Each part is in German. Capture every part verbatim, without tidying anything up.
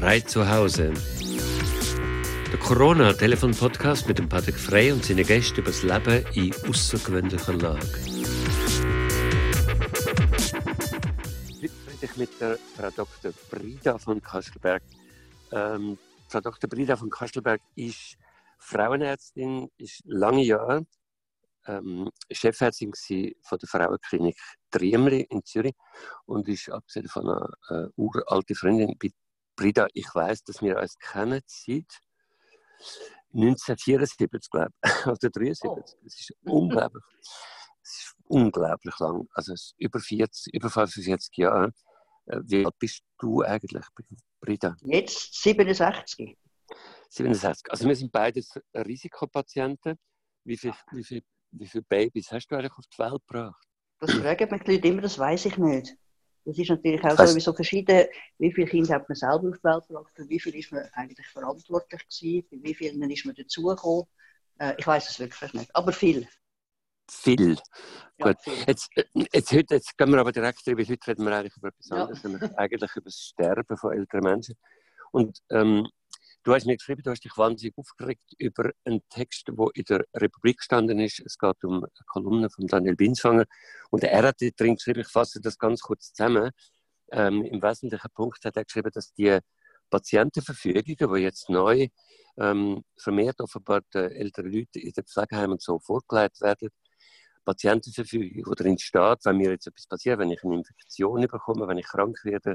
Frei zu Hause. Der Corona-Telefon-Podcast mit dem Patrick Frey und seinen Gästen über das Leben in außergewöhnlicher Lage. Heute spreche ich mit der Frau Doktor Brida von Kastelberg. Ähm, Frau Doktor Brida von Kastelberg ist Frauenärztin, ist lange Jahre ähm, Chefärztin von der Frauenklinik Triemli in Zürich und ist abgesehen von einer äh, uralten Freundin. Brida, ich weiss, dass wir uns kennen seit neunzehnhundertvierundsiebzig, glaube ich, oder dreiundsiebzig. Es ist unglaublich, es ist unglaublich lang, also es ist über vierzig, über fünfundvierzig Jahre. Wie alt bist du eigentlich, Brida? Jetzt siebenundsechzig. siebenundsechzig. Also wir sind beides Risikopatienten. Wie viele wie viel, wie viel Babys hast du eigentlich auf die Welt gebracht? Das fragen mich die Leute immer, das weiss ich nicht. Das ist natürlich auch weißt, so verschieden, wie viele Kinder hat man selber auf die Welt gebracht, für wie viele ist man eigentlich verantwortlich gewesen, für wie vielen ist man dazugekommen. Äh, ich weiss es wirklich nicht, aber viel. Viel. Ja, Gut. viel. Jetzt, jetzt, heute, jetzt gehen wir aber direkt drüber, heute reden wir eigentlich über etwas Ja. anderes, nämlich eigentlich über das Sterben von älteren Menschen. Und ähm, du hast mir geschrieben, du hast dich wahnsinnig aufgeregt über einen Text, der in der Republik gestanden ist. Es geht um eine Kolumne von Daniel Binswanger. Und er hat drin geschrieben, ich fasse das ganz kurz zusammen. Ähm, Im wesentlichen Punkt hat er geschrieben, dass die Patientenverfügungen, die jetzt neu ähm, vermehrt offenbar den älteren Leuten in den Pflegeheimen so vorgelegt werden, Patientenverfügung, wo drin steht, wenn mir jetzt etwas passiert, wenn ich eine Infektion bekomme, wenn ich krank werde,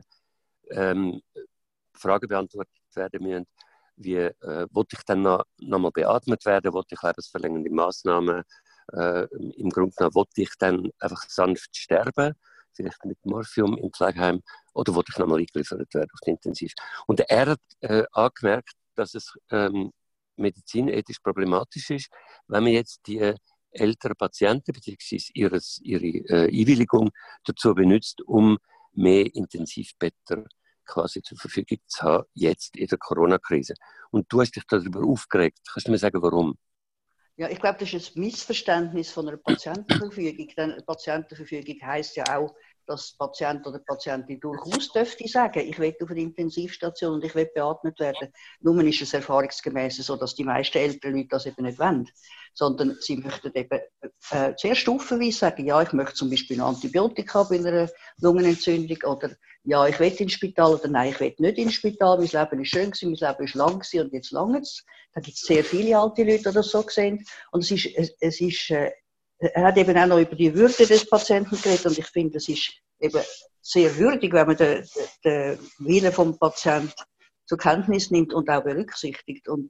ähm, Fragen beantwortet werden müssen, wie äh, wollte ich dann noch, noch mal beatmet werden, wollte ich lebensverlängernde Massnahmen, äh, im Grunde genommen wollte ich dann einfach sanft sterben, vielleicht mit Morphium im Pflegeheim, oder wollte ich noch mal eingeliefert werden auf die Intensiv. Und er hat äh, angemerkt, dass es ähm, medizinethisch problematisch ist, wenn man jetzt die ältere Patienten bzw. ihre, ihre äh, Einwilligung dazu benutzt, um mehr Intensivbetten quasi zur Verfügung zu haben, jetzt in der Corona-Krise. Und du hast dich darüber aufgeregt. Kannst du mir sagen, warum? Ja, ich glaube, das ist ein Missverständnis von einer Patientenverfügung. Denn eine Patientenverfügung heisst ja auch, dass der Patient oder die Patientin durchaus dürfte sagen, ich will auf eine Intensivstation und ich will beatmet werden. Nur ist es erfahrungsgemäß so, dass die meisten älteren Leute das eben nicht wollen. Sondern sie möchten eben äh, sehr stufenweise sagen, ja, ich möchte zum Beispiel ein Antibiotika bei einer Lungenentzündung oder ja, ich will ins Spital oder nein, ich will nicht ins Spital, mein Leben ist schön gewesen, mein Leben ist lang gewesen und jetzt lange es. Da gibt es sehr viele alte Leute, die das so sehen. Und es ist, es, es ist äh, er hat eben auch noch über die Würde des Patienten geredet und ich finde, es ist eben sehr würdig, wenn man den, den Willen vom Patienten zur Kenntnis nimmt und auch berücksichtigt. Und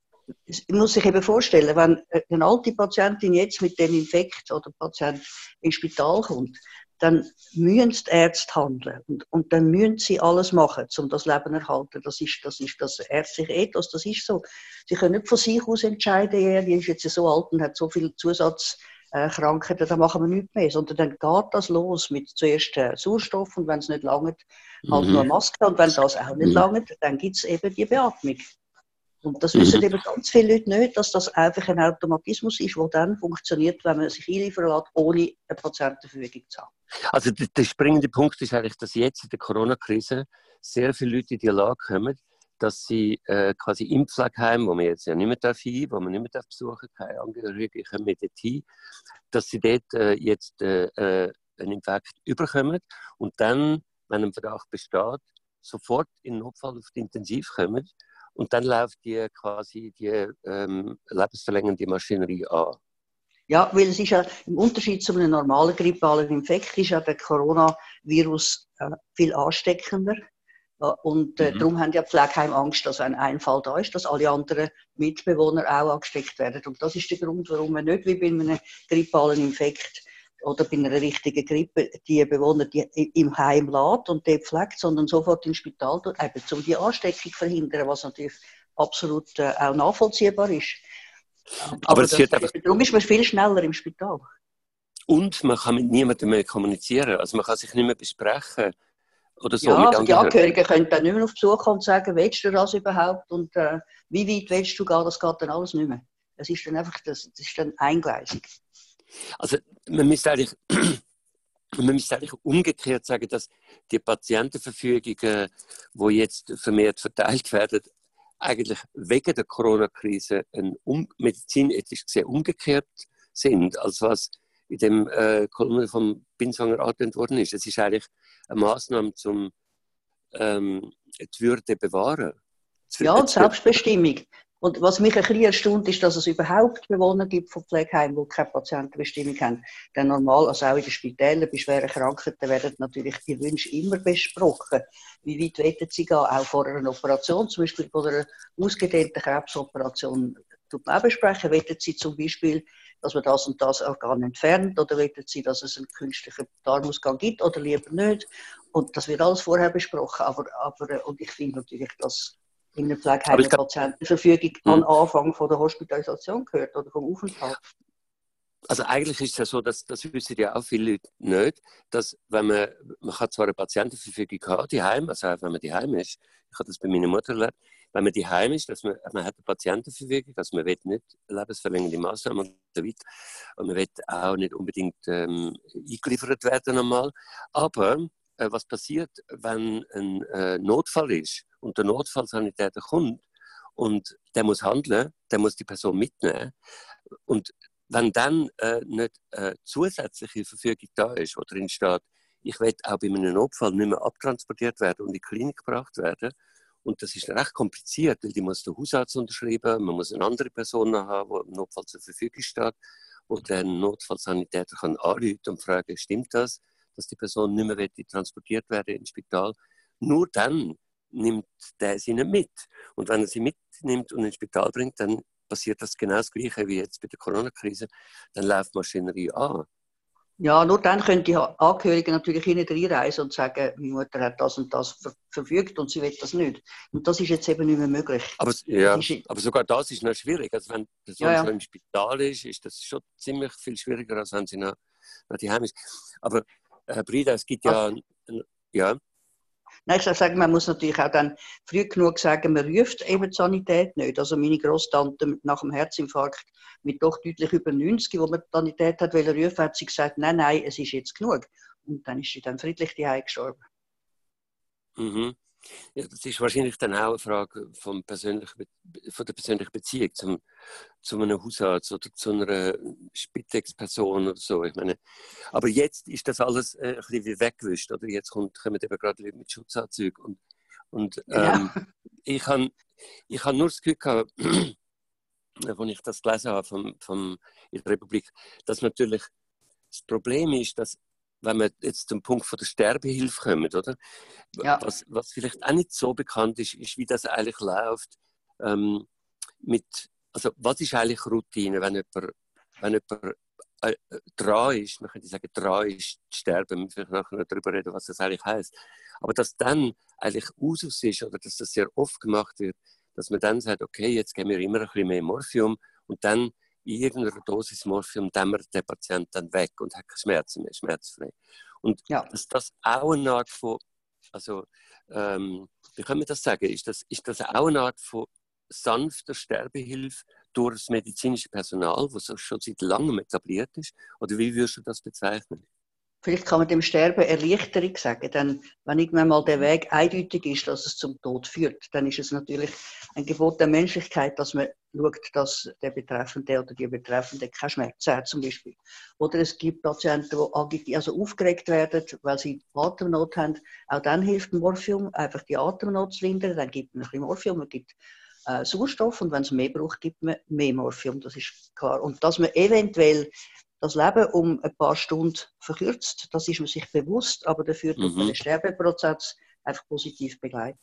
es muss sich eben vorstellen, wenn eine alte Patientin jetzt mit dem Infekt oder Patient ins Spital kommt, dann müssen die Ärzte handeln und, und dann müssen sie alles machen, um das Leben zu erhalten. Das ist das, ist das ärztliche Ethos, das ist so. Sie können nicht von sich aus entscheiden, ja, die ist jetzt so alt und hat so viel Zusatz Krankheiten, da machen wir nichts mehr, sondern dann geht das los mit zuerst äh, Sauerstoff und wenn es nicht langt, halt Mhm. nur Maske und wenn das auch nicht Mhm. langt, dann gibt es eben die Beatmung. Und das wissen Mhm. eben ganz viele Leute nicht, dass das einfach ein Automatismus ist, der dann funktioniert, wenn man sich einliefern lässt, ohne eine Patientenverfügung zu haben. Also der, der springende Punkt ist eigentlich, dass jetzt in der Corona-Krise sehr viele Leute in die Lage kommen, dass sie äh, quasi im Pflegeheim, wo man jetzt ja nicht mehr darf hin, wo man nicht mehr darf besuchen, keine Angehörige kommen dort hin, dass sie dort äh, jetzt äh, äh, einen Infekt überkommen und dann, wenn ein Verdacht besteht, sofort in Notfall auf die Intensiv kommen und dann läuft die quasi die ähm, lebensverlängernde Maschinerie an. Ja, weil es ist ja im Unterschied zu einem normalen grippalen Infekt ist ja der Coronavirus äh, viel ansteckender. Und äh, Mhm. darum haben ja Pflegeheime Angst, dass wenn ein Fall da ist, dass alle anderen Mitbewohner auch angesteckt werden. Und das ist der Grund, warum man nicht wie bei einem grippalen Infekt oder bei einer richtigen Grippe die Bewohner die im Heim lässt und die pflegt, sondern sofort ins Spital tut, eben um die Ansteckung zu verhindern, was natürlich absolut äh, auch nachvollziehbar ist. Aber, Aber es das, wird einfach darum ist man viel schneller im Spital. und man kann mit niemandem mehr kommunizieren, also man kann sich nicht mehr besprechen. Oder so, Ja, mit also die Angehörigen. Angehörigen können dann nicht mehr auf Besuch kommen und sagen, willst du das überhaupt und äh, wie weit willst du gehen, das geht dann alles nicht mehr. Es ist dann einfach, das, das ist dann eingleisig. Also man müsste eigentlich Und man müsste eigentlich umgekehrt sagen, dass die Patientenverfügungen, die jetzt vermehrt verteilt werden, eigentlich wegen der Corona-Krise ein um, medizinethisch gesehen umgekehrt sind, als was in dem äh, Kolumne vom Binsanger angewendet worden ist. Es ist eigentlich eine Massnahme, um ähm, die Würde bewahren. Ja, und Selbstbestimmung. Und was mich ein bisschen erstaunt, ist, dass es überhaupt Bewohner gibt von Pflegeheimen, die keine Patientenbestimmung haben. Denn normal, also auch in den Spitälern, bei schweren Krankheiten, werden natürlich die Wünsche immer besprochen. Wie weit wollen sie gehen, auch vor einer Operation, zum Beispiel vor einer ausgedehnten Krebsoperation, tut man auch besprechen. Wollen sie zum Beispiel, dass man das und das Organ entfernt, oder wollen sie, dass es einen künstlichen Darmausgang gibt, oder lieber nicht? Und das wird alles vorher besprochen. Aber, aber und ich finde natürlich, dass in der Pflegeheim eine Patientenverfügung hm. am Anfang von der Hospitalisation gehört oder vom Aufenthalt. Also eigentlich ist es ja so, dass das wissen ja auch viele Leute nicht, dass wenn man, man kann zwar eine Patientenverfügung haben, die Heim, also auch wenn man die Heim ist, ich habe das bei meiner Mutter erlebt, wenn man die Heim ist, dass man, man hat eine Patientenverfügung, also man will nicht lebensverlängernde Maßnahmen und so weiter, und man will auch nicht unbedingt ähm, eingeliefert werden einmal, aber äh, was passiert, wenn ein äh, Notfall ist und der Notfallsanitäter kommt und der muss handeln, der muss die Person mitnehmen und wenn dann äh, nicht äh, zusätzliche Verfügung da ist, wo drin steht, ich will auch bei einem Notfall nicht mehr abtransportiert werden und in die Klinik gebracht werden, und das ist recht kompliziert, weil die muss der Hausarzt unterschreiben, man muss eine andere Person haben, die im Notfall zur Verfügung steht, wo der Notfallsanitäter kann anrufen und fragen, stimmt das, dass die Person nicht mehr transportiert werden ins Spital? Nur dann nimmt der sie nicht mit. Und wenn er sie mitnimmt und ins Spital bringt, dann passiert das genau das Gleiche wie jetzt bei der Corona-Krise, dann läuft die Maschinerie an. Ja, nur dann können die Angehörigen natürlich nicht reinreisen und sagen, meine Mutter hat das und das ver verfügt und sie will das nicht. Und das ist jetzt eben nicht mehr möglich. Aber, ja, aber sogar das ist noch schwierig. Also wenn die Person ja, ja. schon im Spital ist, ist das schon ziemlich viel schwieriger, als wenn sie noch, noch daheim ist. Aber Herr Brida, es gibt ja... Also, ja. Nein, ich sage, man muss natürlich auch dann früh genug sagen, man ruft eben die Sanität nicht. Also meine Grosstante nach dem Herzinfarkt mit doch deutlich über neunzig, wo man die Sanität hat wollen rufen, hat sie gesagt, nein, nein, es ist jetzt genug. Und dann ist sie dann friedlich daheim gestorben. Mhm. Ja, das ist wahrscheinlich dann auch eine Frage vom persönlichen, von der persönlichen Beziehung zum, zu einem Hausarzt oder zu einer Spitex-Person oder so. Ich meine, aber jetzt ist das alles äh, ein bisschen wie weggewischt. Oder? Jetzt kommt, kommen eben gerade Leute mit Schutzanzügen. Und, und ähm, ja. ich habe ich hab nur das Gefühl gehabt, als ich das gelesen habe vom, vom, in der Republik, dass natürlich das Problem ist, dass wenn wir jetzt zum Punkt von der Sterbehilfe kommen, oder? Ja. Was, was vielleicht auch nicht so bekannt ist, ist, wie das eigentlich läuft. Ähm, mit, also, was ist eigentlich Routine, wenn jemand, wenn jemand äh, dran ist, man könnte sagen, dran ist zu sterben, wir müssen vielleicht nachher noch darüber reden, was das eigentlich heisst. Aber dass dann eigentlich Usus ist, oder dass das sehr oft gemacht wird, dass man dann sagt, okay, jetzt geben wir immer ein bisschen mehr Morphium und dann in irgendeiner Dosis Morphium dämmert der Patient dann weg und hat keine Schmerzen mehr, schmerzfrei. Und ja. dass das auch eine Art von, also, ähm, wie können wir das sagen, ist das, ist das auch eine Art von sanfter Sterbehilfe durch das medizinische Personal, das schon seit langem etabliert ist? Oder wie würdest du das bezeichnen? Vielleicht kann man dem Sterben Erleichterung sagen, denn wenn irgendwann mal der Weg eindeutig ist, dass es zum Tod führt, dann ist es natürlich ein Gebot der Menschlichkeit, dass man schaut, dass der Betreffende oder die Betreffende keine Schmerzen hat, zum Beispiel. Oder es gibt Patienten, die also aufgeregt werden, weil sie Atemnot haben. Auch dann hilft Morphium, einfach die Atemnot zu lindern. Dann gibt man ein bisschen Morphium, man gibt äh, Sauerstoff und wenn es mehr braucht, gibt man mehr Morphium, das ist klar. Und dass man eventuell das Leben um ein paar Stunden verkürzt, das ist man sich bewusst, aber dafür tut man den Sterbeprozess einfach positiv begleiten.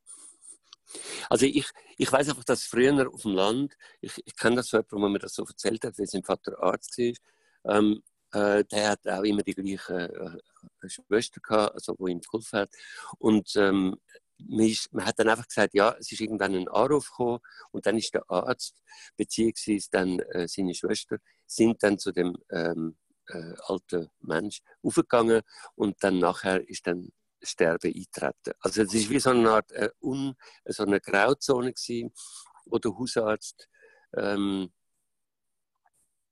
Also ich, ich weiß einfach, dass früher auf dem Land, ich, ich kenne das so jemand, wo mir das so erzählt hat, weil sein Vater Arzt war, ähm, äh, der hat auch immer die gleiche äh, Schwester gehabt, also die ihm geholfen hat. Und ähm, man, ist, man hat dann einfach gesagt, ja, es ist irgendwann ein Anruf gekommen und dann ist der Arzt, beziehungsweise dann äh, seine Schwester, sind dann zu dem ähm, äh, alten Mensch aufgegangen und dann nachher ist dann Sterben eintreten. Also es ist wie so eine Art äh, un, so eine Grauzone gewesen, wo der Hausarzt ähm,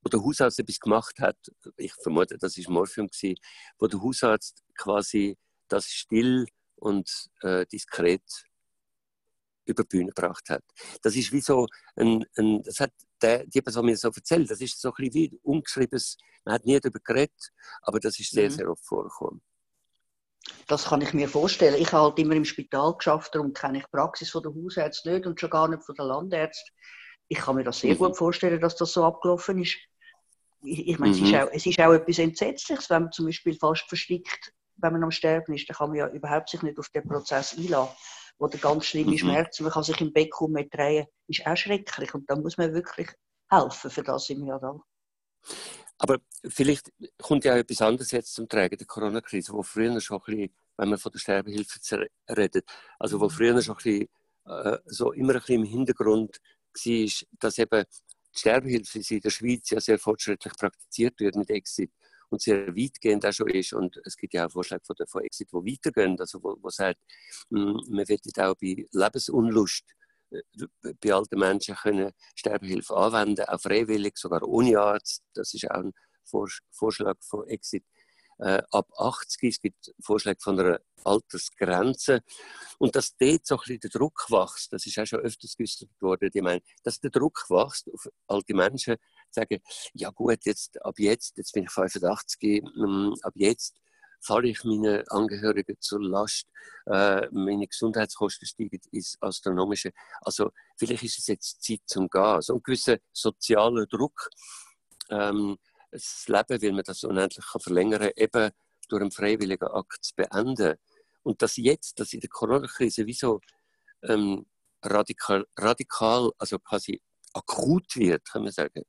wo der Hausarzt etwas gemacht hat, ich vermute, das war Morphium, wo der Hausarzt quasi das still und äh, diskret über die Bühne gebracht hat. Das ist wie so ein, ein das hat der, die Person mir so erzählt, das ist so ein bisschen wie ungeschriebenes, man hat nie darüber geredet, aber das ist sehr, Mhm. sehr oft vorgekommen. Das kann ich mir vorstellen. Ich habe halt immer im Spital geschafft, darum kenne ich die Praxis von der Hausärzte nicht und schon gar nicht von der Landerärzte. Ich kann mir das sehr Mhm. gut vorstellen, dass das so abgelaufen ist. Ich, ich meine, Mhm. es, ist auch, es ist auch etwas Entsetzliches, wenn man zum Beispiel fast verstickt, wenn man am Sterben ist, dann kann man ja überhaupt sich nicht auf den Prozess einlassen, wo der ganz schlimme Mhm. Schmerzen, man kann sich im Bett kaum mehr drehen, ist auch schrecklich und da muss man wirklich helfen, für das sind wir ja da. Aber vielleicht kommt ja auch etwas anderes jetzt zum Tragen, der Corona-Krise, wo früher schon ein bisschen, wenn man von der Sterbehilfe redet, also wo früher schon ein bisschen, äh, so immer ein bisschen im Hintergrund war, dass eben die Sterbehilfe in der Schweiz ja sehr fortschrittlich praktiziert wird mit Exit und sehr weitgehend auch schon ist. Und es gibt ja auch Vorschläge von, der, von Exit, die weitergehen, also wo, wo sagt, mh, man wird auch bei Lebensunlust bei alten Menschen können Sterbehilfe anwenden, auch freiwillig, sogar ohne Arzt. Das ist auch ein Vorschlag von Exit. Äh, ab achtzig, es gibt Vorschläge von einer Altersgrenze. Und dass dort so ein bisschen der Druck wächst, das ist auch schon öfters geäußert worden, die meinen, dass der Druck wächst auf alte Menschen, sagen, ja gut, jetzt, ab jetzt, jetzt bin ich fünfundachtzig, ähm, ab jetzt falle ich meinen Angehörigen zur Last, äh, meine Gesundheitskosten steigen ins Astronomische. Also vielleicht ist es jetzt Zeit zum Gehen. So ein gewisser sozialer Druck, ähm, das Leben, weil man das unendlich kann verlängern kann, eben durch einen freiwilligen Akt zu beenden. Und dass jetzt, dass in der Corona-Krise wie so ähm, radikal, radikal, also quasi akut wird, kann man sagen,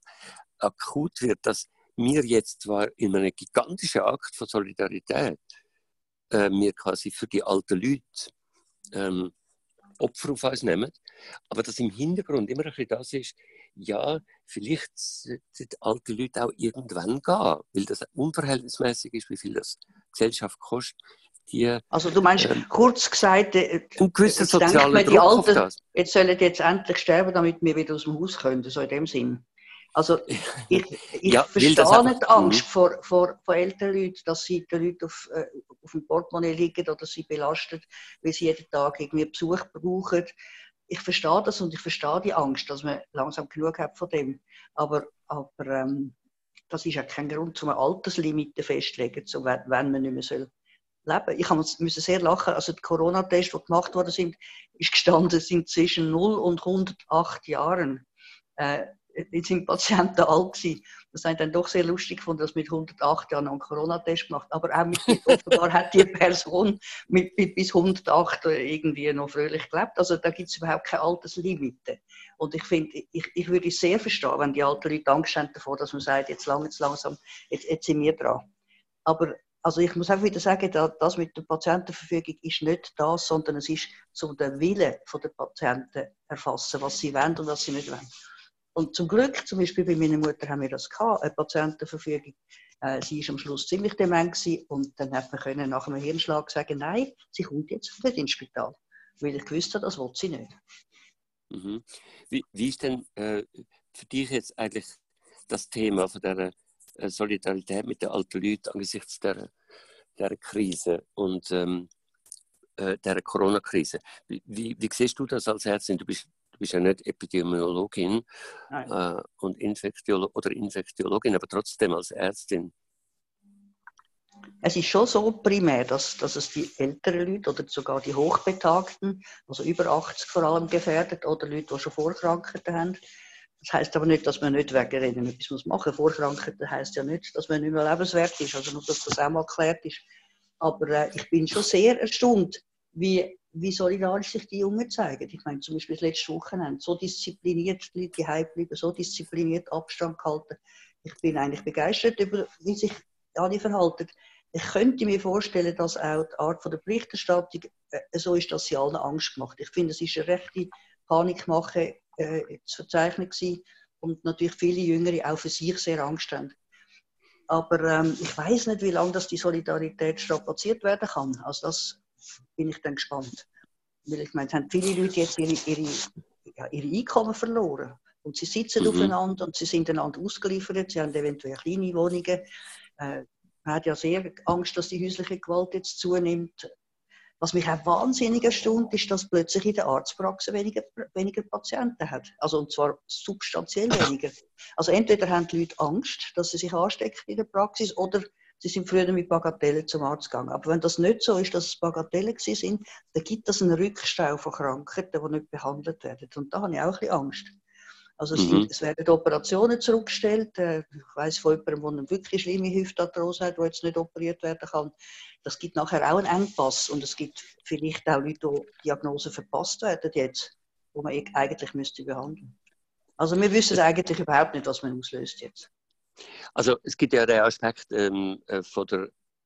akut wird, dass wir jetzt zwar in einem gigantischen Akt von Solidarität äh, wir quasi für die alten Leute ähm, Opfer auf uns nehmen, aber dass im Hintergrund immer ein bisschen das ist, ja, vielleicht sollten die alten Leute auch irgendwann gehen, weil das unverhältnismäßig ist, wie viel das Gesellschaft kostet. Die, Also du meinst, ähm, kurz gesagt, äh, ein gewisser jetzt denkt sozialer man, die Druck auf Alten, das. jetzt sollen die jetzt endlich sterben, damit wir wieder aus dem Haus können, so in dem Sinn. Also ich, ich Ja, weil das verstehe einfach, nicht die Angst vor, vor, vor älteren Leuten, dass sie den Leuten auf, äh, auf dem Portemonnaie liegen oder sie belastet, weil sie jeden Tag irgendwie Besuch brauchen. Ich verstehe das und ich verstehe die Angst, dass man langsam genug hat von dem. Aber, aber ähm, das ist ja kein Grund, um eine Alterslimite festzulegen, so wenn man nicht mehr soll leben. Ich musste sehr lachen. Also die Corona-Tests, die gemacht worden sind, ist gestanden, sind zwischen null und hundertacht Jahren. Äh, jetzt sind Patienten alt gewesen. Das haben dann doch sehr lustig gefunden, dass mit hundertacht Jahren einen Corona-Test gemacht. Aber auch mit, offenbar hat die Person mit, mit bis hundertacht irgendwie noch fröhlich gelebt. Also da gibt es überhaupt keine Alterslimite. Und ich finde, ich, ich würde es sehr verstehen, wenn die alten Leute Angst haben davor, dass man sagt, jetzt lang, jetzt langsam, jetzt, jetzt sind wir dran. Aber also ich muss auch wieder sagen, das mit der Patientenverfügung ist nicht das, sondern es ist zum den Willen der Patienten erfassen, was sie wollen und was sie nicht wollen. Und zum Glück, zum Beispiel bei meiner Mutter haben wir das gehabt, eine Patientenverfügung. Äh, sie war am Schluss ziemlich dement gewesen, und dann hat man können nach einem Hirnschlag sagen, nein, sie kommt jetzt nicht ins Spital, weil ich gewusst habe, das will sie nicht. Mhm. Wie, wie ist denn äh, für dich jetzt eigentlich das Thema von der Solidarität mit den alten Leuten angesichts der, der Krise und ähm, äh, der Corona-Krise? Wie, wie, wie siehst du das als Ärztin? Du bist, du bist ja nicht Epidemiologin äh, und Infektiolo- oder Infektiologin, aber trotzdem als Ärztin. Es ist schon so primär, dass, dass es die älteren Leute oder sogar die Hochbetagten, also über achtzig vor allem gefährdet, oder Leute, die schon Vorkrankheiten haben. Das heisst aber nicht, dass man nicht wegen ihnen etwas machen muss. Vorkrankheiten heisst ja nicht, dass man nicht mehr lebenswert ist, also nur, dass das auch mal geklärt ist. Aber äh, ich bin schon sehr erstaunt, wie, wie solidarisch sich die Jungen zeigen. Ich meine, zum Beispiel das letzte Wochenende, so diszipliniert die Leute daheim bleiben, so diszipliniert Abstand gehalten. Ich bin eigentlich begeistert über, wie sich alle verhalten. Ich könnte mir vorstellen, dass auch die Art von der Berichterstattung äh, so ist, dass sie allen Angst macht. Ich finde, es ist eine rechte Panikmache äh, zu verzeichnen gewesen und natürlich viele Jüngere auch für sich sehr Angst haben. Aber ähm, ich weiß nicht, wie lange das die Solidarität strapaziert werden kann. Also das bin ich dann gespannt. Weil ich meine, es haben viele Leute jetzt ihre, ihre, ja, ihre Einkommen verloren. Und sie sitzen Mhm. aufeinander und sie sind einander ausgeliefert, sie haben eventuell kleine Wohnungen. Äh, man hat ja sehr Angst, dass die häusliche Gewalt jetzt zunimmt. Was mich auch wahnsinnig erstaunt, ist, dass plötzlich in der Arztpraxis weniger, weniger Patienten hat. Also, und zwar substanziell weniger. Also entweder haben die Leute Angst, dass sie sich anstecken in der Praxis, oder sie sind früher mit Bagatellen zum Arzt gegangen. Aber wenn das nicht so ist, dass es Bagatellen sind, dann gibt es einen Rückstau von Krankheiten, die nicht behandelt werden. Und da habe ich auch ein bisschen Angst. Also es, sind, Mhm. es werden Operationen zurückgestellt. Ich weiss von jemandem, der eine wirklich schlimme Hüftarthrose hat, die jetzt nicht operiert werden kann. Das gibt nachher auch einen Engpass. Und es gibt vielleicht auch Leute, die Diagnosen verpasst werden jetzt, die man eigentlich müsste behandeln. Also wir wissen eigentlich überhaupt nicht, was man auslöst jetzt. Also es gibt ja den Aspekt ähm, äh, von, der,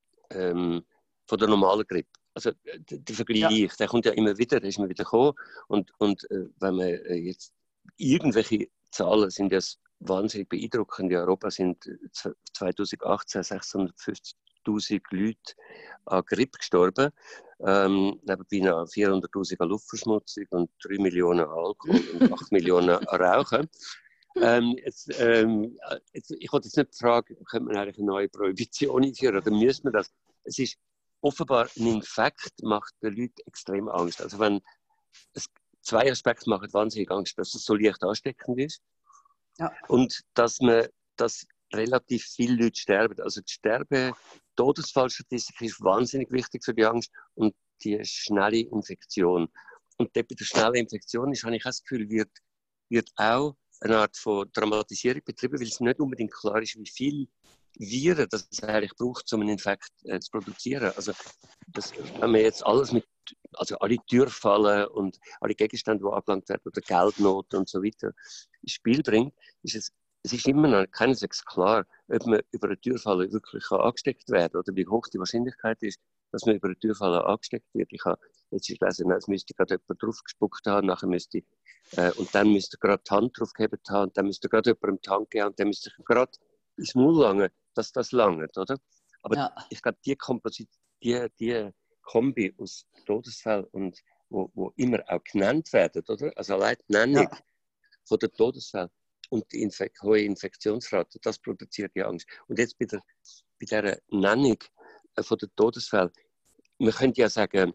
ähm, von der normalen Grippe. Also der, der Vergleich, ja. der kommt ja immer wieder, der ist immer wieder gekommen. Und, und äh, wenn man äh, jetzt irgendwelche Zahlen sind ja wahnsinnig beeindruckend. In Europa sind zweitausendachtzehn sechshundertfünfzigtausend Leute an Grippe gestorben. Ähm, nebenbei noch vierhunderttausend an Luftverschmutzung und drei Millionen an Alkohol und acht Millionen an Rauchen. Ähm, jetzt, ähm, jetzt, ich wollte jetzt nicht fragen, könnte man eigentlich eine neue Prohibition einführen oder müsste man das? Es ist offenbar ein Infekt, macht den Leuten extrem Angst. Also wenn es, zwei Aspekte machen wahnsinnig Angst, dass es so leicht ansteckend ist, ja. Und dass man, dass relativ viele Leute sterben. Also die Sterbe, Todesfallstatistik ist wahnsinnig wichtig für die Angst und die schnelle Infektion. Und bei der schnellen Infektion ist, habe ich das Gefühl, wird, wird auch eine Art von Dramatisierung betrieben, weil es nicht unbedingt klar ist, wie viel Viren das es eigentlich braucht, um einen Infekt äh, zu produzieren. Also das, wenn man jetzt alles mit, also alle Türfallen und alle Gegenstände, die angelangt werden, oder Geldnoten und so weiter, ins Spiel bringt, ist es, es ist immer noch keineswegs klar, ob man über eine Türfalle wirklich angesteckt werden kann oder wie hoch die Wahrscheinlichkeit ist, dass man über eine Türfalle angesteckt wird. Ich habe jetzt gelesen, es müsste gerade jemand drauf gespuckt haben, nachher müsste äh, und dann müsste gerade die Hand drauf gehabt haben, und dann müsste gerade jemand die Hand geben und dann müsste ich gerade ins Maul langen, dass das langt, oder? Aber ja. Ich glaube, die, Komposit die, die Kombi aus Todesfällen und wo, wo immer auch genannt werden, oder? Also allein die Nennung ja. von den Todesfällen und die Infek hohe Infektionsrate, das produziert die Angst. Und jetzt bei, der, bei dieser Nennung von den Todesfällen, man könnte ja sagen,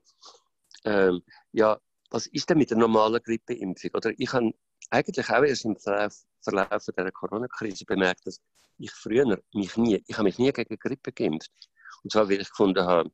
ähm, ja, was ist denn mit der normalen Grippeimpfung? Oder ich habe eigentlich auch erst im Verlauf, Verlauf dieser Corona-Krise bemerkt, dass ich früher mich nie, ich habe mich nie gegen Grippe geimpft. Und zwar, weil ich gefunden habe,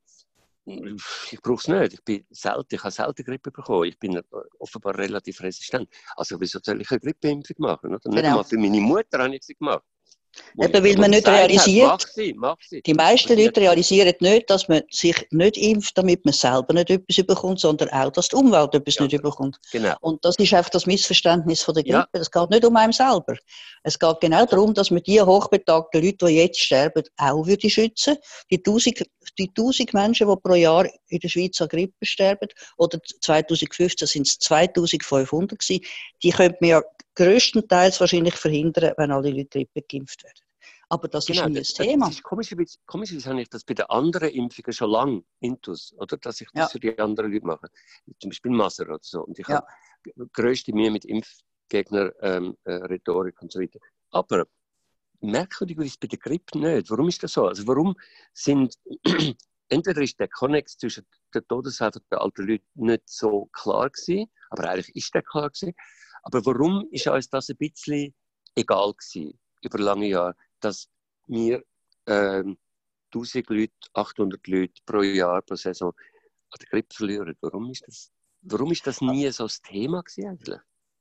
ich brauche es nicht. Ich bin selten, ich habe selten Grippe bekommen. Ich bin offenbar relativ resistent. Also wieso soll ich eine Grippeimpfung machen? Oder? Genau. Nicht einmal für meine Mutter habe ich sie gemacht. Eben, weil man nicht realisiert, hat, mach sie, mach sie. Die meisten Leute realisieren nicht, dass man sich nicht impft, damit man selber nicht etwas bekommt, sondern auch, dass die Umwelt etwas ja, nicht bekommt. Genau. Und das ist einfach das Missverständnis von der Grippe. Es ja. geht nicht um einen selber. Es geht genau darum, dass man die hochbetagten Leute, die jetzt sterben, auch würde schützen. Die tausend, die tausend Menschen, die pro Jahr in der Schweiz an Grippe sterben, oder zweitausendfünfzehn sind es zweitausendfünfhundert gewesen, die könnte man ja grösstenteils wahrscheinlich verhindern, wenn alle Leute Grippe geimpft werden. Aber das genau, ist nie das, das Thema. Das ist komischerweise, komischerweise habe ich das bei den anderen Impfungen schon lange intus, oder? Dass ich das ja. für die anderen Leute mache. Zum Beispiel Masern oder so. Und ich ja. habe grösste Mühe mit Impfgegner, ähm, äh, Rhetorik und so weiter. Aber merkwürdig ist es bei der Grippe nicht. Warum ist das so? Also warum sind, entweder ist der Konnex zwischen der Todesrate der alten Leute nicht so klar gewesen, aber eigentlich ist der klar gewesen. Aber warum ist uns das ein bisschen egal gewesen, über lange Jahre, dass wir ähm, tausend Leute, achthundert Leute pro Jahr, pro Saison an der Grippe verlieren? Warum ist das, warum ist das nie so das Thema gewesen eigentlich?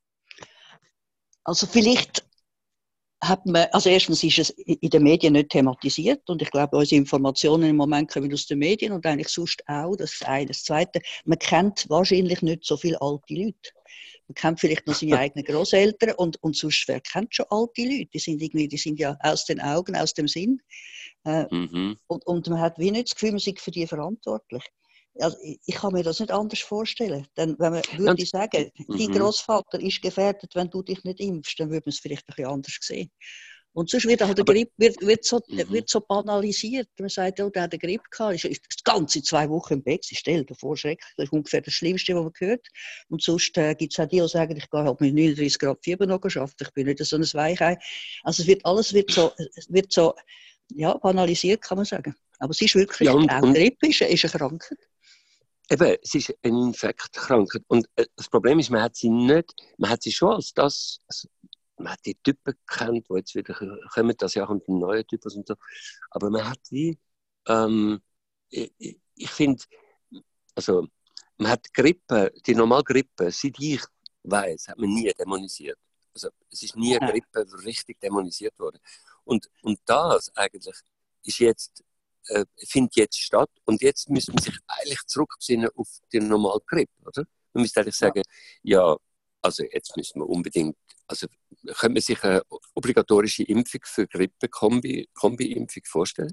Also vielleicht hat man, also erstens ist es in den Medien nicht thematisiert und ich glaube, unsere Informationen im Moment kommen aus den Medien und eigentlich sonst auch, das ist das eine. Das Zweite, man kennt wahrscheinlich nicht so viele alte Leute. Man kennt vielleicht noch seine eigenen Grosseltern und, und sonst, wer kennt schon alte Leute? Die sind irgendwie, die sind ja aus den Augen, aus dem Sinn. Äh, mhm. und, und man hat wie nicht das Gefühl, man sei für die verantwortlich. Also ich, ich kann mir das nicht anders vorstellen. Denn wenn man würde und, sagen, mhm. dein Grossvater ist gefährdet, wenn du dich nicht impfst, dann würde man es vielleicht ein bisschen anders sehen. Und sonst wird halt der Grippe wird, wird so, mhm. wird so banalisiert. Man sagt, oh, der hat eine Grippe gehabt, ist, ist das ganze zwei Wochen im Bett. Sie stellt davor schrecklich. Das ist ungefähr das Schlimmste, was man hört. Und sonst äh, gibt es auch die, die sagen, ich gehe halt mit neununddreißig Grad Fieber noch geschafft. Ich bin nicht so ein Weichei. Also es wird alles wird so, wird so ja, banalisiert, kann man sagen. Aber es ist wirklich, ja, und, auch und, Grippe ist, ist eine Krankheit. Eben, es ist eine Infektkrankheit. Und äh, das Problem ist, man hat sie nicht, man hat sie schon als das, also, man hat die Typen gekannt, die jetzt wieder kommen, das Jahr kommt ein neuer Typ und so. Aber man hat die, ähm, ich, ich finde, also, man hat Grippe, die normale Grippe, seit ich weiss, hat man nie dämonisiert. Also, es ist nie eine Grippe richtig dämonisiert worden. Und, und das eigentlich ist jetzt, äh, findet jetzt statt. Und jetzt müsste man sich eigentlich zurückbesinnen auf die normale Grippe, oder? Man müsste eigentlich sagen, ja, ja also jetzt müssen wir unbedingt, also könnte man sich eine obligatorische Impfung für Grippe, Kombi, Kombi-Impfung vorstellen?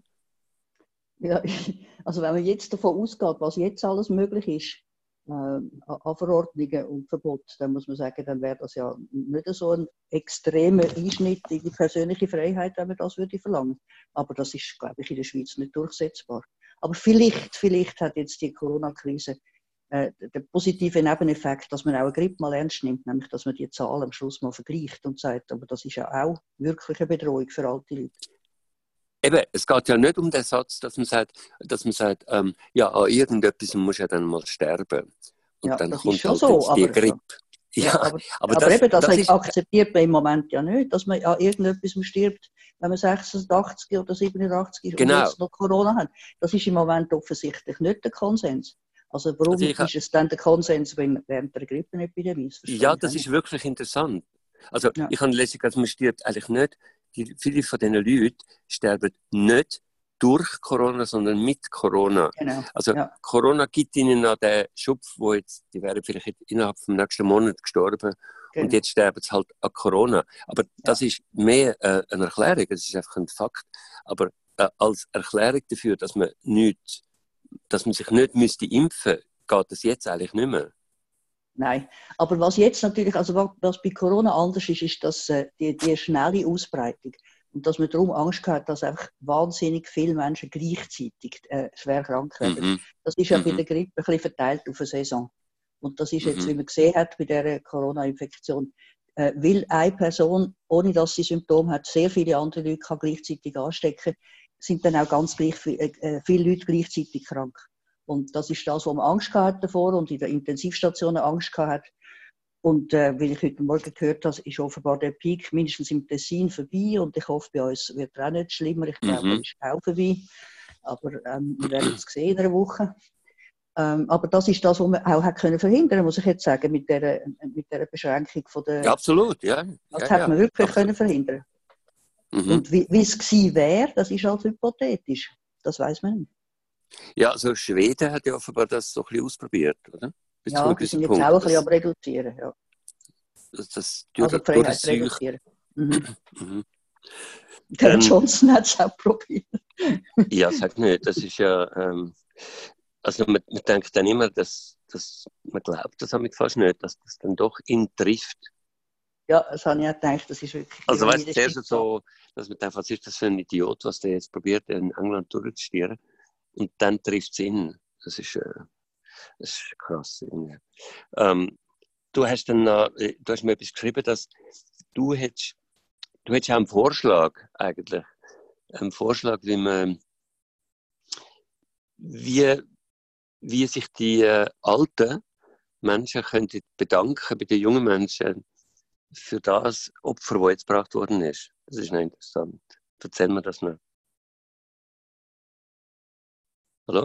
Ja, also wenn man jetzt davon ausgeht, was jetzt alles möglich ist, äh, an Verordnungen und Verboten, dann muss man sagen, dann wäre das ja nicht so ein extremer Einschnitt in die persönliche Freiheit, wenn man das würde verlangen. Aber das ist, glaube ich, in der Schweiz nicht durchsetzbar. Aber vielleicht, vielleicht hat jetzt die Corona-Krise äh, den positiven Nebeneffekt, dass man auch eine Grippe mal ernst nimmt, nämlich, dass man die Zahlen am Schluss mal vergleicht und sagt, aber das ist ja auch wirklich eine Bedrohung für alte Leute. Eben, es geht ja nicht um den Satz, dass man sagt, dass man sagt ähm, ja, an irgendetwas muss ja dann mal sterben. Und ja, dann das kommt ist schon halt so, jetzt die aber, Grippe. Ja, ja, aber, aber, aber das, eben, das, das ist, akzeptiert man im Moment ja nicht, dass man an irgendetwas stirbt, wenn man sechsundachtzig oder siebenundachtzig ist genau. und jetzt noch Corona hat. Das ist im Moment offensichtlich nicht der Konsens. Also warum also ist es dann der Konsens, wenn während der Grippenepidemie ist? Ja, das ist wirklich interessant. Also ja. ich habe gelesen, dass man stirbt eigentlich nicht, die, viele von diesen Leuten sterben nicht durch Corona, sondern mit Corona. Genau. Also ja. Corona gibt ihnen noch den Schupf, wo jetzt, die wären vielleicht innerhalb des nächsten Monats gestorben genau. Und jetzt sterben sie halt an Corona. Aber das ja. ist mehr äh, eine Erklärung, das ist einfach ein Fakt. Aber äh, als Erklärung dafür, dass man nicht, dass man sich nicht müsste impfen, geht das jetzt eigentlich nicht mehr. Nein, aber was jetzt natürlich, also was bei Corona anders ist, ist dass, äh, die, die schnelle Ausbreitung und dass man darum Angst hat, dass einfach wahnsinnig viele Menschen gleichzeitig äh, schwer krank werden. Mhm. Das ist ja mhm. bei der Grippe ein bisschen verteilt auf eine Saison. Und das ist jetzt, mhm. wie man gesehen hat bei dieser Corona-Infektion, äh, weil eine Person, ohne dass sie Symptome hat, sehr viele andere Leute kann gleichzeitig anstecken, sind dann auch ganz gleich viel, äh, viele Leute gleichzeitig krank. Und das ist das, wo man Angst gehabt davor und in der Intensivstation Angst gehabt hat. Und äh, wie ich heute Morgen gehört habe, ist offenbar der Peak mindestens im Tessin vorbei. Und ich hoffe, bei uns wird er auch nicht schlimmer. Ich glaube, mhm. er ist auch vorbei. Aber ähm, wir werden es sehen in einer Woche. Ähm, aber das ist das, was man auch hat können verhindern, muss ich jetzt sagen, mit dieser, mit dieser Beschränkung von der... Ja, absolut, ja. Das ja, hat ja. man wirklich absolut. können verhindern. Mhm. Und wie es gewesen wäre, das ist halt hypothetisch. Das weiß man nicht. Ja, also Schweden hat ja offenbar das so ein bisschen ausprobiert, oder? Bis ja, die sind jetzt Punkt, auch ein bisschen am Reduzieren, ja. Das, das durch, also die Freiheit reduzieren. Mhm. mhm. Der ähm, Johnson hat es auch probiert. Ja, sag nicht, das ist ja... Ähm, also man, man denkt dann immer, dass, dass man glaubt das damit fast nicht, dass das dann doch ihn trifft. Ja, das habe ich auch gedacht, das ist wirklich... Also weißt du, zuerst so, dass man denkt, was ist das für ein Idiot, was der jetzt probiert, in England durchzustieren. Und dann trifft es ihn. Das ist, äh, das ist krass. Ähm, du hast dann noch, du hast mir etwas geschrieben, dass du hättest, du hättest auch einen Vorschlag eigentlich. Einen Vorschlag, wie man, wie, wie sich die äh, alten Menschen könnten bedanken bei den jungen Menschen für das Opfer, das jetzt gebracht worden ist. Das ist noch interessant. Erzähl mir das noch. Hallo?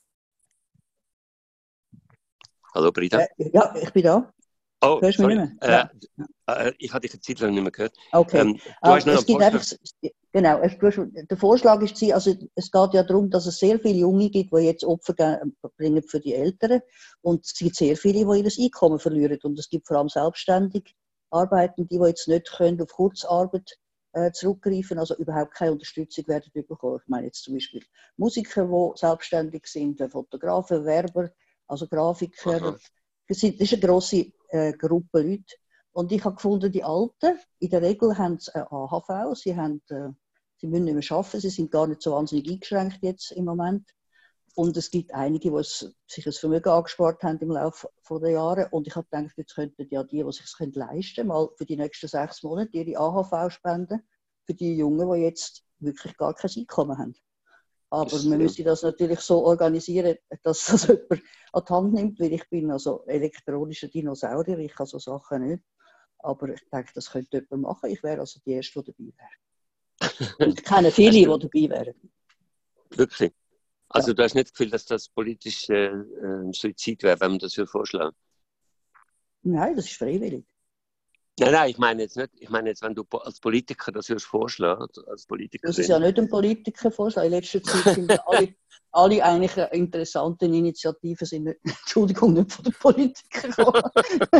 Hallo, Brida? Ja, ich bin da. Oh, hörst du mich nicht mehr? Äh, äh, ich hatte dich eine Zeit lang nicht mehr gehört. Okay. Ähm, du hast noch es gibt einfach, genau, der Vorschlag ist, also es geht ja darum, dass es sehr viele Junge gibt, die jetzt Opfer bringen für die Eltern. Und es gibt sehr viele, die ihr Einkommen verlieren. Und es gibt vor allem selbstständig Arbeitende, die jetzt nicht können auf Kurzarbeit äh, zurückgreifen, also überhaupt keine Unterstützung werden bekommen. Ich meine jetzt zum Beispiel Musiker, die selbstständig sind, Fotografen, Werber, also Grafiker. Das ist eine grosse äh, Gruppe Leute. Und ich habe gefunden, die Alten, in der Regel haben sie eine A H V, sie, haben, äh, sie müssen nicht mehr arbeiten, sie sind gar nicht so wahnsinnig eingeschränkt jetzt im Moment. Und es gibt einige, die es, sich ein Vermögen angespart haben im Laufe der Jahre. Und ich habe gedacht, jetzt könnten ja die, die sich es leisten können, mal für die nächsten sechs Monate ihre A H V spenden, für die Jungen, die jetzt wirklich gar kein Einkommen haben. Aber man müsste das natürlich so organisieren, dass das jemand an die Hand nimmt, weil ich bin also elektronischer Dinosaurier, ich kann so Sachen nicht. Aber ich denke, das könnte jemand machen. Ich wäre also die Erste, die dabei wäre. Ich kenne viele, die dabei wären. Wirklich? Also Ja. Du hast nicht das Gefühl, dass das politisch äh, äh, Suizid wäre, wenn man das vorschlagen würde? Nein, das ist freiwillig. Nein, nein, ich meine jetzt nicht. Ich meine jetzt, wenn du als Politiker das vorschlagen, als Politikerin. Das ist ja nicht ein Politiker vorschlagen. In letzter Zeit sind alle, alle eigentlich interessanten Initiativen sind nicht, Entschuldigung, nicht von den Politikern gekommen.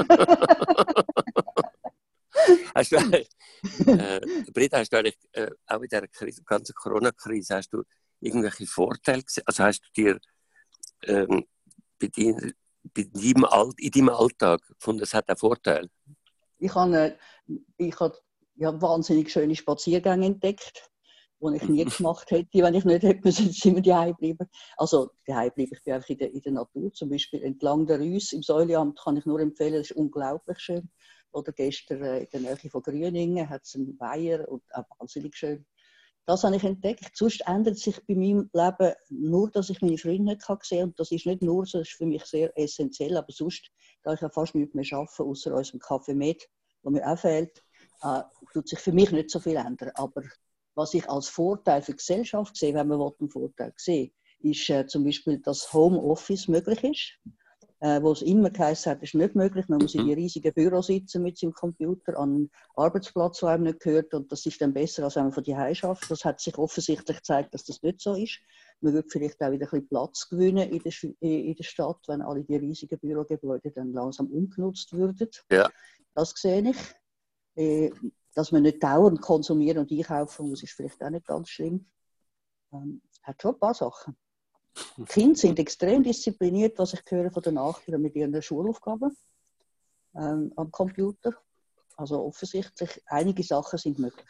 Hast du, äh, Britta, hast du eigentlich äh, auch in dieser Krise, ganzen Corona-Krise, hast du irgendwelche Vorteile gesehen? Also hast du dir ähm, bei dir, bei deinem All, in deinem Alltag gefunden, es hat einen Vorteil? Ich habe, ich habe ja, wahnsinnig schöne Spaziergänge entdeckt, die ich nie gemacht hätte, wenn ich nicht hätte müssen, immer daheim bleiben. Also daheim bleiben, ich bin einfach in der, in der Natur, zum Beispiel entlang der Rüss im Säuleamt kann ich nur empfehlen, das ist unglaublich schön. Oder gestern äh, in der Nähe von Grüningen hat es einen Weiher und auch wahnsinnig schön. Das habe ich entdeckt. Sonst ändert sich bei meinem Leben nur, dass ich meine Freunde nicht gesehen habe. Und das ist nicht nur so, das ist für mich sehr essentiell. Aber sonst, da ich ja fast nichts mehr arbeite, außer unserem Café Med, der mir auch fehlt, äh, tut sich für mich nicht so viel ändern. Aber was ich als Vorteil für die Gesellschaft sehe, wenn man einen Vorteil sehen will, ist äh, zum Beispiel, dass Homeoffice möglich ist. Äh, wo es immer geheißen hat, das ist nicht möglich. Man muss in die riesigen Büros sitzen mit seinem Computer an einem Arbeitsplatz, der einem nicht gehört. Und das ist dann besser, als wenn man von die Hause schafft. Das hat sich offensichtlich gezeigt, dass das nicht so ist. Man würde vielleicht auch wieder ein bisschen Platz gewinnen in der, in der Stadt, wenn alle die riesigen Bürogebäude dann langsam umgenutzt würden. Ja. Das sehe ich. Äh, dass man nicht dauernd konsumieren und einkaufen muss, ist vielleicht auch nicht ganz schlimm. Ähm, hat schon ein paar Sachen. Die Kinder sind extrem diszipliniert, was ich höre von den Nachbarn mit ihren Schulaufgaben ähm, am Computer. Also offensichtlich, einige Sachen sind möglich.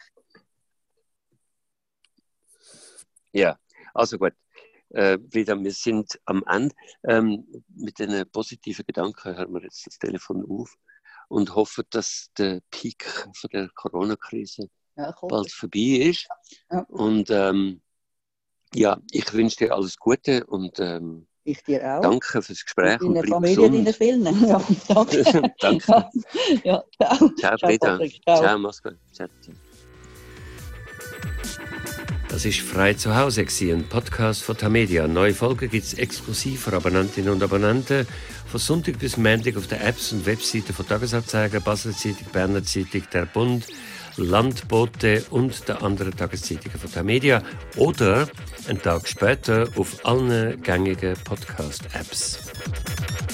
Ja, also gut. Äh, Britta, wir sind am Ende. Ähm, mit diesen positiven Gedanken hören wir jetzt das Telefon auf und hoffen, dass der Peak von der Corona-Krise ja, bald vorbei ist. Ja. Und ähm, ja, ich wünsche dir alles Gute und ähm, ich dir auch. Danke fürs Gespräch und, und bleib Familie, gesund. Deine vielen. Ja, danke. Danke. Ja, ciao. Ciao, Britta. Ciao, ciao. Ciao, mach's gut. Ciao. Das war «Frei zu Hause», ein Podcast von Tamedia. Neue Folgen gibt es exklusiv für Abonnentinnen und Abonnenten. Von Sonntag bis Montag auf den Apps und Webseiten von Tagesanzeiger, Basler Zeitung, Berner Zeitung, Der Bund, Landbote und der anderen Tageszeitungen von Tamedia. Oder einen Tag später auf allen gängigen Podcast-Apps.